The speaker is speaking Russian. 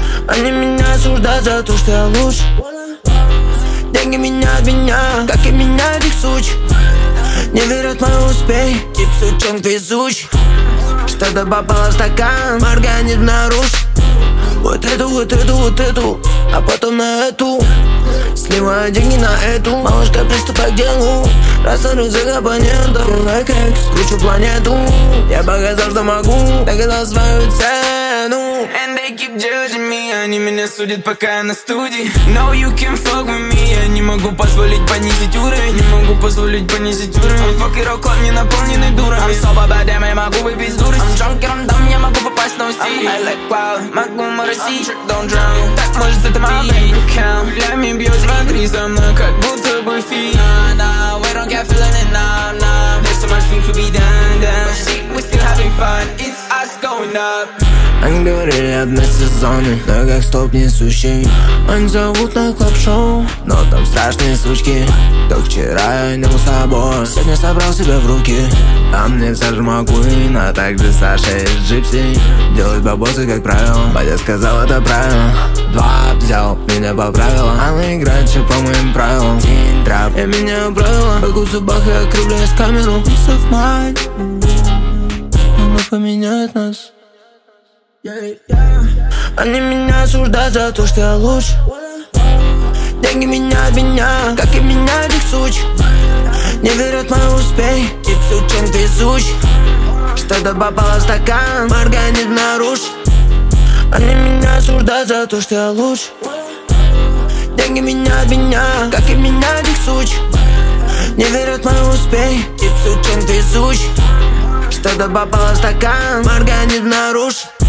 Они меня осуждают за то, что я лучше. Деньги меняют меня, как и меняют их суч. Не верят в мой успех, тип сучонок везуч. Что-то попало в стакан, организм нарушит. Вот эту, а потом на эту. Сливаю деньги на эту. Малышка, приступай к делу. Рассорю за абонентов. Like X, кручу планету. Я показал, что могу, доказал свою цену. And they keep judging me. Они меня судят, пока я на студии. No, you can fuck with me. Я не могу позволить понизить уровень. Не могу позволить понизить уровень. Fuck it all, клуб не наполненный дурами. I'm sober, bad damn, я могу выпить дурость. I'm drunk, I'm dumb, я могу попасть на устиль. I like wild, могу моросить, don't drown. Так может это my bank account. Лями бьет смотри за мной, как будто бы фи. Nah, we don't get feeling it, nah. There's so much things to be done. But shit, we still having fun. It's us going up. Они говорили одни сезоны, но как стоп несущий. Они зовут на клаб-шоу, но там страшные сучки. Только вчера я не был с собой, сегодня собрал себя в руки. А мне все же могу, но также Саша из Джипси. Делать бабосы как правило, батя сказал это правильно. 2 взял, меня по правилам. Она играет все по моим правилам. День трап, я меняю правила. Бегу в зубах и округляюсь камеру. Peace of mind, она поменяет нас. Они меня осуждают за то, что я лучше. Деньги меняют меня, как и меняют их суч. Не верят в мой успех, тип сучонок везуч. Что-то попало в стакан, организм нарушит. Они меня осуждают за то, что я лучше. Деньги меняют меня, как и меняют их суч. Не верят в мой успех, тип сучонок везуч. Что-то попало в стакан, организм нарушит.